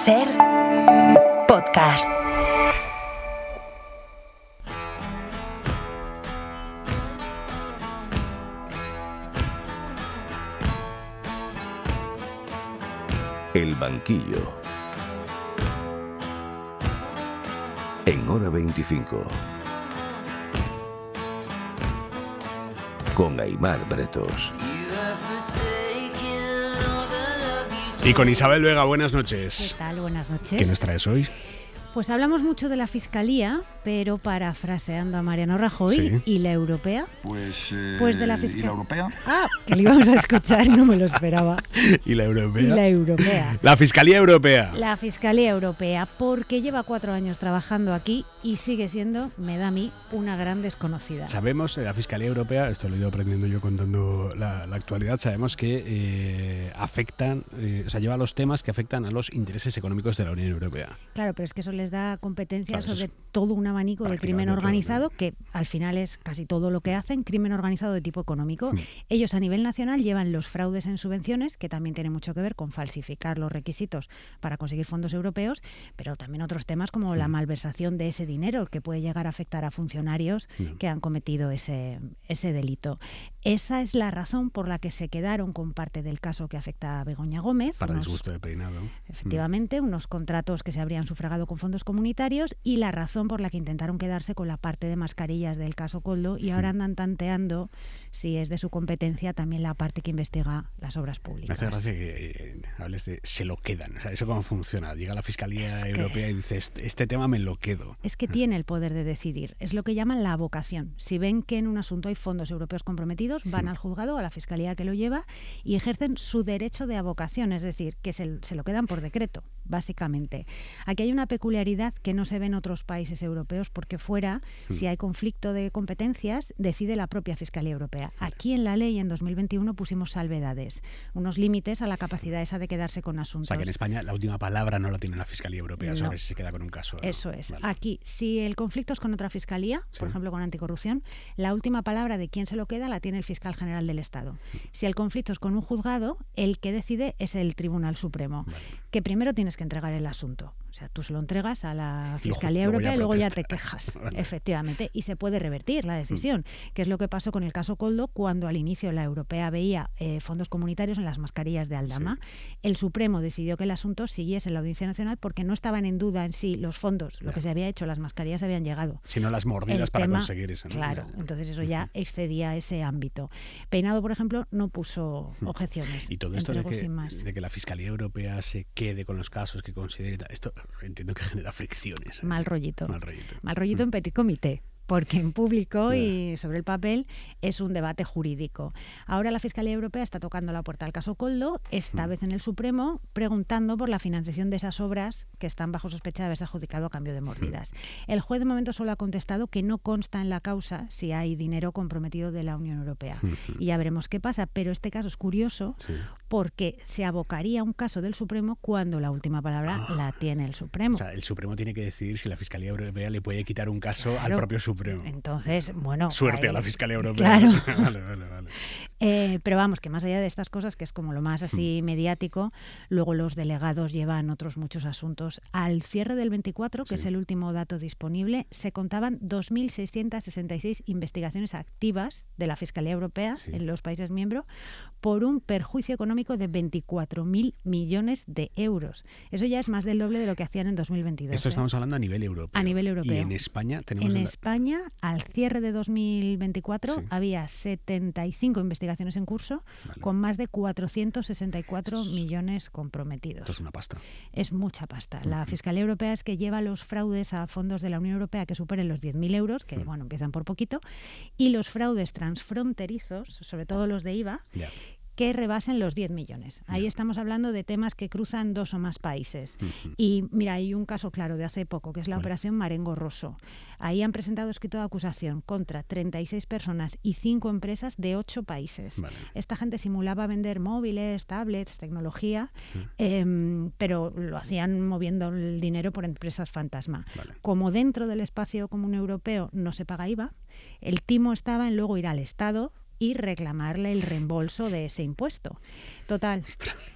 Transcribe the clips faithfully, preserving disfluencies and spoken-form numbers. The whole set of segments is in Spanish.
Ser podcast. El banquillo. En Hora veinticinco. Con Aimar Bretos. Y con Isabel Vega, buenas noches. ¿Qué tal? Buenas noches. ¿Qué nos traes hoy? Pues hablamos mucho de la Fiscalía, pero parafraseando a Mariano Rajoy, Sí. ¿Y la europea? Pues, eh, Pues de la ¿y Fiscalía. la europea? Ah, que le íbamos a escuchar, no me lo esperaba. ¿Y la europea? Y la europea. La Fiscalía Europea. La Fiscalía Europea, porque lleva cuatro años trabajando aquí y sigue siendo, me da a mí, una gran desconocida. Sabemos, de la Fiscalía Europea, esto lo he ido aprendiendo yo contando la, la actualidad, sabemos que eh, afectan, eh, o sea, lleva los temas que afectan a los intereses económicos de la Unión Europea. Claro, pero es que eso les da competencia Claro, sobre eso es todo un abanico de crimen prácticamente todo, organizado, ¿no? que al final es casi todo lo que hacen, crimen organizado de tipo económico. Hmm. Ellos a nivel nacional llevan los fraudes en subvenciones, que también tiene mucho que ver con falsificar los requisitos para conseguir fondos europeos, pero también otros temas como la malversación de ese dinero, que puede llegar a afectar a funcionarios Hmm. que han cometido ese, ese delito. Esa es la razón por la que se quedaron con parte del caso que afecta a Begoña Gómez. Para unos- disgusto de Peinado. Efectivamente, unos contratos que se habrían sufragado con fondos comunitarios y la razón por la que intentaron quedarse con la parte de mascarillas del caso Koldo y ahora andan tanteando si es de su competencia también la parte que investiga las obras Me públicas. hace gracia que eh, hables de se lo quedan. O sea, ¿eso cómo funciona? Llega la Fiscalía Es que- Europea y dice, este, este tema me lo quedo. Es que tiene el poder de decidir. Es lo que llaman la avocación. Si ven que en un asunto hay fondos europeos comprometidos, van al juzgado, a la fiscalía que lo lleva y ejercen su derecho de avocación, es decir, que se, se lo quedan por decreto, básicamente. Aquí hay una peculiaridad que no se ve en otros países europeos porque fuera, si hay conflicto de competencias, decide la propia Fiscalía Europea. Aquí en la ley, en dos mil veintiuno, pusimos salvedades, unos límites a la capacidad esa de quedarse con O asuntos. sea, que en España la última palabra no la tiene la Fiscalía Europea No. sobre si se queda con un caso. ¿no? Eso es. Vale. Aquí, si el conflicto es con otra fiscalía, Sí. por ejemplo con anticorrupción, la última palabra de quién se lo queda la tiene el fiscal general del Estado. Si el conflicto es con un juzgado, el que decide es el Tribunal Supremo, Vale. que primero tienes que entregar el asunto. O sea, tú se lo entregas a la Luego- Fiscalía luego Europea ya y luego ya te protesta. quejas, Vale. efectivamente, y se puede revertir la decisión, que es lo que pasó con el caso Koldo cuando al inicio la Europea veía eh, fondos comunitarios en las mascarillas de Aldama. El Supremo decidió que el asunto siguiese en la Audiencia Nacional porque no estaban en duda en sí los fondos, lo Ya. que se había hecho, las mascarillas habían llegado. Sino las mordidas El para tema- conseguir eso. ¿no? Claro, Ya. entonces eso ya excedía ese ámbito. Peinado, por ejemplo, no puso objeciones. Y todo esto de entregó que, sin más. de que la Fiscalía Europea se quede con los casos que considere, y tal, esto entiendo que genera fricciones. ¿eh? Mal rollito. Mal rollito. Mal rollito en petit comité, porque en público Ya. y sobre el papel es un debate jurídico. Ahora la Fiscalía Europea está tocando la puerta al caso Koldo, esta vez en el Supremo, preguntando por la financiación de esas obras que están bajo sospecha de haberse adjudicado a cambio de mordidas. El juez de momento solo ha contestado que no consta en la causa si hay dinero comprometido de la Unión Europea. Y ya veremos qué pasa, pero este caso es curioso Sí. porque se abocaría a un caso del Supremo cuando la última palabra la tiene el Supremo. O sea, el Supremo tiene que decidir si la Fiscalía Europea le puede quitar un caso al Claro. propio Supremo. Entonces, bueno... Suerte ahí- a la Fiscalía Europea. Claro. Vale, vale, vale. Eh, pero vamos, que más allá de estas cosas, que es como lo más así Hmm. mediático, luego los delegados llevan otros muchos asuntos. Al cierre del veinticuatro, que Sí. es el último dato disponible, se contaban dos mil seiscientas sesenta y seis investigaciones activas de la Fiscalía Europea Sí. en los países miembros por un perjuicio económico de veinticuatro mil millones de euros. Eso ya es más del doble de lo que hacían en dos mil veintidós. Esto ¿eh? estamos hablando a nivel europeo. A nivel europeo. Y en España tenemos... En el- España, al cierre de dos mil veinticuatro, Sí. había setenta y cinco investigaciones en curso Vale. con más de cuatrocientos sesenta y cuatro millones comprometidos. Esto es una pasta. Es mucha pasta. La Fiscalía Europea es que lleva los fraudes a fondos de la Unión Europea que superen los diez mil euros, que bueno, empiezan por poquito, y los fraudes transfronterizos, sobre todo los de I V A, Ya. que rebasen los diez millones. Ahí estamos hablando de temas que cruzan dos o más países. Ujú. Y mira, hay un caso claro de hace poco, que es la ¿Cuál? operación Marengo Rosso. Ahí han presentado escrito de acusación contra treinta y seis personas y cinco empresas de ocho países. Vale. Esta gente simulaba vender móviles, tablets, tecnología, em, pero lo hacían moviendo el dinero por empresas fantasma. Vale. Como dentro del espacio común europeo no se paga I V A, el timo estaba en luego ir al Estado y reclamarle el reembolso de ese impuesto. Total,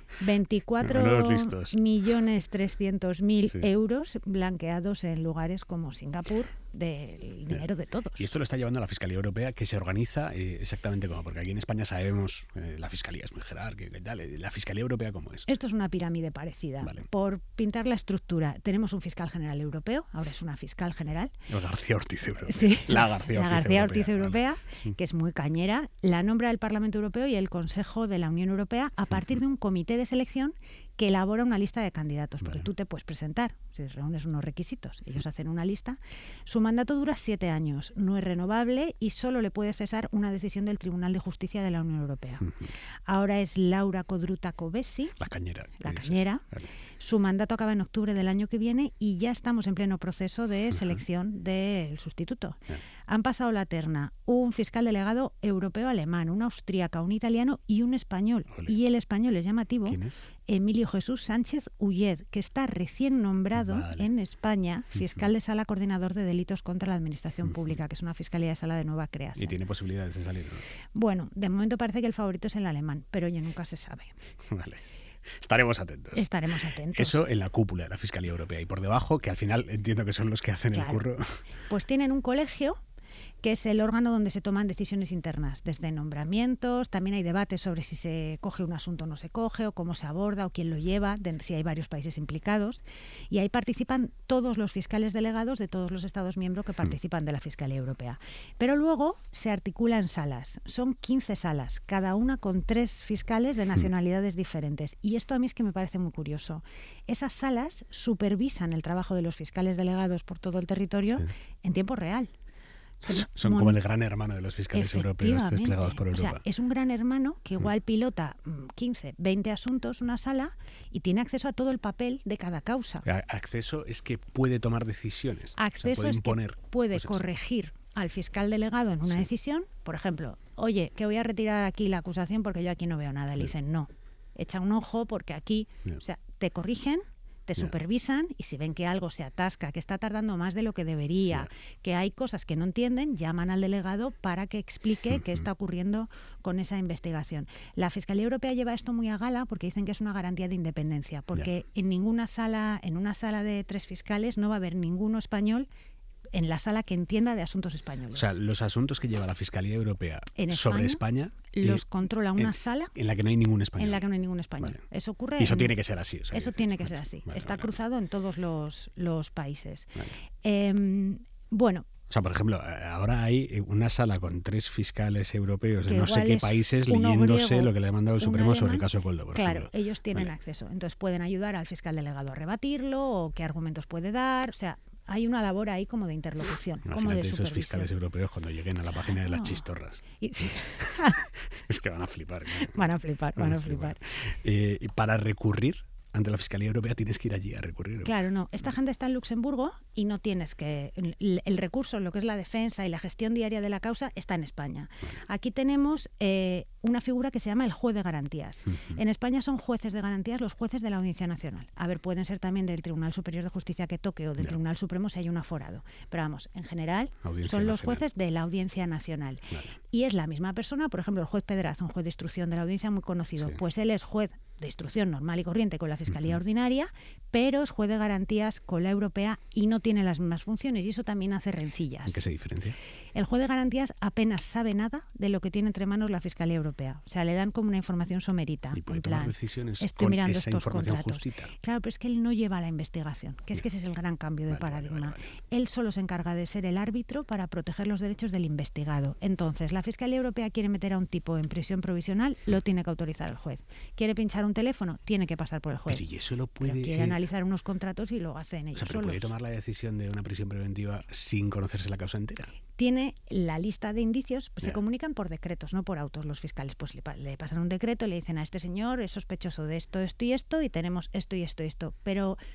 veinticuatro Menudos listos. millones trescientos mil Sí. euros blanqueados en lugares como Singapur del dinero de todos. Y esto lo está llevando a la Fiscalía Europea, que se organiza eh, exactamente como, porque aquí en España sabemos, eh, la Fiscalía es muy jerárquica y tal, eh, la Fiscalía Europea ¿cómo es? Esto es una pirámide parecida. Vale. Por pintar la estructura, tenemos un fiscal general europeo, ahora es una fiscal general. El García Ortiz Europea. Sí, La García Ortiz la García Europea. Ortiz vale. Europea, que es muy cañera, la nombra el Parlamento Europeo y el Consejo de la Unión Europea a partir de un comité de selección que elabora una lista de candidatos, porque Vale. tú te puedes presentar si reúnes unos requisitos. Ellos hacen una lista. Su mandato dura siete años, no es renovable y solo le puede cesar una decisión del Tribunal de Justicia de la Unión Europea. Ujú. Ahora es Laura Codruta Kövesi, La cañera. la que dices. cañera. Vale. Su mandato acaba en octubre del año que viene y ya estamos en pleno proceso de selección del sustituto. Bien. Han pasado la terna un fiscal delegado europeo alemán, un austríaca, un italiano y un español. Ole. Y el español es llamativo, ¿Quién es? Emilio Jesús Sánchez Ulled, que está recién nombrado Vale. en España fiscal de sala coordinador de delitos contra la administración pública, que es una fiscalía de sala de nueva creación. Y tiene posibilidades de salir, ¿no? Bueno, de momento parece que el favorito es el alemán, pero oye, nunca se sabe. Vale. Estaremos atentos. Estaremos atentos. Eso en la cúpula de la Fiscalía Europea. Y por debajo, que al final entiendo que son los que hacen Claro. el curro. Pues tienen un colegio que es el órgano donde se toman decisiones internas, desde nombramientos, también hay debates sobre si se coge un asunto o no se coge, o cómo se aborda, o quién lo lleva, de- si hay varios países implicados. Y ahí participan todos los fiscales delegados de todos los Estados miembros que participan de la Fiscalía Europea. Pero luego se articula en salas. Son quince salas, cada una con tres fiscales de nacionalidades diferentes. Y esto a mí es que me parece muy curioso. Esas salas supervisan el trabajo de los fiscales delegados por todo el territorio Sí. en tiempo real. Se Son mon- como el gran hermano de los fiscales europeos Efectivamente. desplegados por O Europa. sea, es un gran hermano que igual pilota mm, quince, veinte asuntos, una sala, y tiene acceso a todo el papel de cada causa. A- Acceso es que puede tomar decisiones. O sea, Acceso puede es imponer que puede cosas. corregir al fiscal delegado en una Sí. decisión, por ejemplo, oye, que voy a retirar aquí la acusación porque yo aquí no veo nada. Le Sí. dicen, no, echa un ojo porque aquí, Ya. o sea, te corrigen, te Ya. supervisan y si ven que algo se atasca, que está tardando más de lo que debería, que hay cosas que no entienden, llaman al delegado para que explique qué está ocurriendo con esa investigación. La Fiscalía Europea lleva esto muy a gala porque dicen que es una garantía de independencia, porque en ninguna sala, en una sala de tres fiscales no va a haber ninguno español en la sala que entienda de asuntos españoles. O sea, los asuntos que lleva la Fiscalía Europea En sobre España, España los eh, controla una en, sala en la que no hay ningún español. en la que no hay ningún español. Vale. Eso ocurre. Y eso en- tiene que ser así. o sea, Eso que- tiene que vale, ser así. vale, Está vale, cruzado en todos los, los países. vale. Em, bueno, O sea, por ejemplo, eh, ahora hay una sala con tres fiscales europeos de Que no sé igual qué es países uno leyéndose griego, lo que le ha mandado el un Supremo sobre el alemán. caso de Koldo, por claro, ejemplo. ellos tienen Vale. acceso. Entonces pueden ayudar al fiscal delegado a rebatirlo o qué argumentos puede dar. O sea, hay una labor ahí como de interlocución, como de Imagínate esos supervisión. fiscales europeos cuando lleguen a la página de las No. chistorras. Y- Es que van a flipar. claro. van a flipar, van a flipar. Eh, y para recurrir ante la Fiscalía Europea tienes que ir allí a recurrir. Claro, no. Esta gente está en Luxemburgo y no tienes que... El, el recurso, lo que es la defensa y la gestión diaria de la causa, está en España. Aquí tenemos eh, una figura que se llama el juez de garantías. En España son jueces de garantías los jueces de la Audiencia Nacional. A ver, pueden ser también del Tribunal Superior de Justicia que toque o del Ya. Tribunal Supremo si hay un aforado. Pero vamos, en general Audiencia son los Nacional. jueces de la Audiencia Nacional. Vale. Y es la misma persona, por ejemplo, el juez Pedraza, un juez de instrucción de la Audiencia muy conocido. Sí. Pues él es juez de instrucción normal y corriente con la Fiscalía Ordinaria, pero es juez de garantías con la europea y no tiene las mismas funciones y eso también hace rencillas. ¿En qué se diferencia? El juez de garantías apenas sabe nada de lo que tiene entre manos la Fiscalía Europea. O sea, le dan como una información somerita. Y puede en tomar plan, decisiones estoy con mirando esa estos información contratos. justita. Claro, pero es que él no lleva la investigación, que es que ese es el gran cambio de Vale, vale, paradigma. vale, vale. Él solo se encarga de ser el árbitro para proteger los derechos del investigado. Entonces, la Fiscalía Europea quiere meter a un tipo en prisión provisional, lo tiene que autorizar el juez. Quiere pinchar un teléfono, tiene que pasar por el juez. Pero ¿y eso lo Pero puede...? quiere eh, analizar unos contratos y lo hacen o ellos sea, pero solos. ¿puede tomar la decisión de una prisión preventiva sin conocerse la causa entera? Tiene la lista de indicios, se Ya. comunican por decretos, no por autos. Los fiscales pues le, pa- le pasan un decreto y le dicen a este señor es sospechoso de esto, esto y esto y tenemos esto y esto y esto. Pero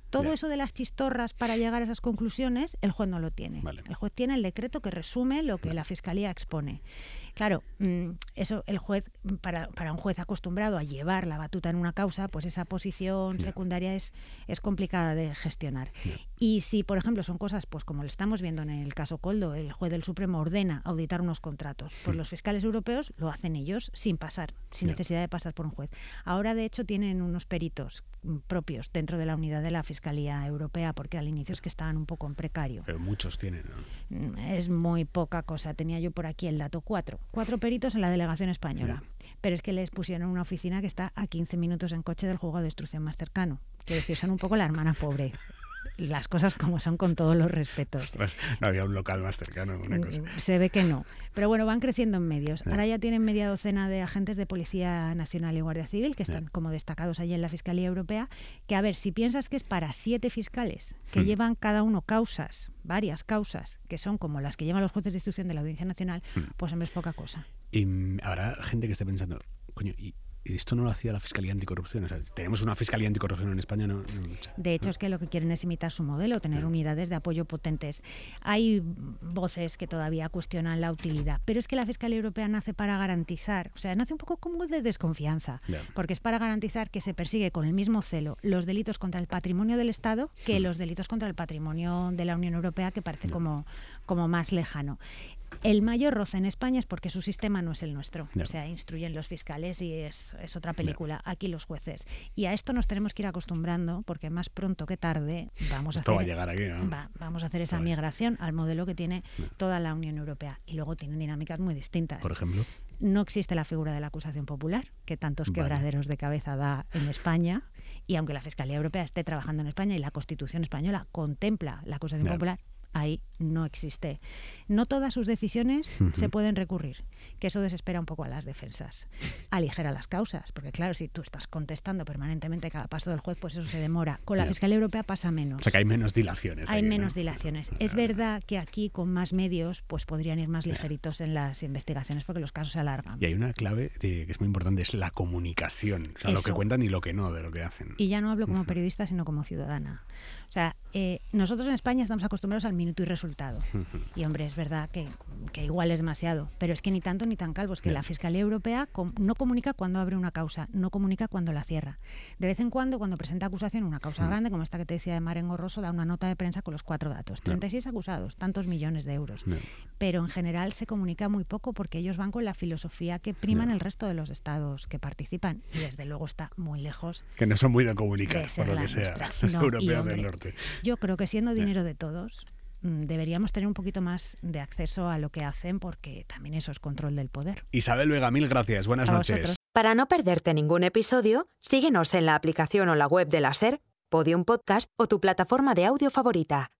todo Ya. eso de las chistorras para llegar a esas conclusiones, el juez no lo tiene. Vale. El juez tiene el decreto que resume lo que la Fiscalía expone. Claro, mm, eso el juez, para, para un juez acostumbrado a llevar la batuta en una causa, pues esa posición Ya. secundaria es, es complicada de gestionar. Ya. Y si, por ejemplo, son cosas, pues como lo estamos viendo en el caso Koldo, el juez del Supremo ordena auditar unos contratos, pues Mm. los fiscales europeos lo hacen ellos sin pasar, sin Ya. necesidad de pasar por un juez. Ahora, de hecho, tienen unos peritos mm, propios dentro de la unidad de la Fiscalía Europea, porque al inicio es que estaban un poco en precario. Pero muchos tienen, ¿no? Mm, Es muy poca cosa. Tenía yo por aquí el dato. Cuatro. Cuatro peritos en la delegación española. Pero es que les pusieron una oficina que está a quince minutos en coche del juzgado de instrucción más cercano. Quiero decir, son un poco la hermana pobre. Las cosas como son, con todos los respetos. Ostras, no había un local más cercano, una cosa. Se ve que no. Pero bueno, van creciendo en medios. Ya. Ahora ya tienen media docena de agentes de Policía Nacional y Guardia Civil que están Ya. como destacados allí en la Fiscalía Europea, que a ver, si piensas que es para siete fiscales que Hmm. llevan cada uno causas, varias causas, que son como las que llevan los jueces de instrucción de la Audiencia Nacional, Hmm. pues hombre, es poca cosa. Y mm, habrá gente que esté pensando, coño, ¿y, y esto no lo hacía la Fiscalía Anticorrupción? O sea, tenemos una Fiscalía Anticorrupción en España, ¿no? no De hecho, es que lo que quieren es imitar su modelo, tener Ya. unidades de apoyo potentes. Hay voces que todavía cuestionan la utilidad, pero es que la Fiscalía Europea nace para garantizar, o sea, nace un poco como de desconfianza, Ya. porque es para garantizar que se persigue con el mismo celo los delitos contra el patrimonio del Estado que Mm. los delitos contra el patrimonio de la Unión Europea, que parece Ya. como, como más lejano. El mayor roce en España es porque su sistema no es el nuestro. Ya. O sea, instruyen los fiscales y es, es otra película. Aquí los jueces. Y a esto nos tenemos que ir acostumbrando, porque más pronto que tarde vamos a Esto va a hacer, llegar aquí, ¿no? va- vamos a hacer esa Esto va a- migración al modelo que tiene Ya. toda la Unión Europea. Y luego tienen dinámicas muy distintas. Por ejemplo. No existe la figura de la acusación popular, que tantos Vale. quebraderos de cabeza da en España. Y aunque la Fiscalía Europea esté trabajando en España y la Constitución española contempla la acusación Ya. popular, ahí no existe. No todas sus decisiones Ujú. se pueden recurrir, que eso desespera un poco a las defensas. Aligera las causas, porque claro, si tú estás contestando permanentemente cada paso del juez, pues eso se demora. Con la Ya. Fiscalía Europea pasa menos. O sea, que hay menos dilaciones. Hay aquí, menos ¿no? dilaciones. Es verdad que aquí con más medios pues podrían ir más ligeritos en las investigaciones porque los casos se alargan. Y hay una clave de- que es muy importante, es la comunicación. O sea, lo que Eso. cuentan y lo que no de lo que hacen. Y ya no hablo como periodista, sino como ciudadana. O sea, eh, nosotros en España estamos acostumbrados al minuto y resultado. Y hombre, es verdad que, que igual es demasiado, pero es que ni tanto ni tan calvo. Es que Ya. la Fiscalía Europea com- no comunica cuando abre una causa, no comunica cuando la cierra. De vez en cuando, cuando presenta acusación una causa Mm. grande, como esta que te decía de Marengo Rosso, da una nota de prensa con los cuatro datos. treinta y seis acusados, tantos millones de euros. No. Pero en general se comunica muy poco porque ellos van con la filosofía que prima en Ya. el resto de los estados que participan. Y desde luego está muy lejos Que no son muy de comunicar, de ser por lo la que sea. nuestra. Los No, y, europeos del hombre, norte. Yo creo que siendo dinero de todos, mm, deberíamos tener un poquito más de acceso a lo que hacen porque también eso es control del poder. Isabel Vega, mil gracias. Buenas A noches. vosotros. Para no perderte ningún episodio, síguenos en la aplicación o la web de la SER, Podium Podcast o tu plataforma de audio favorita.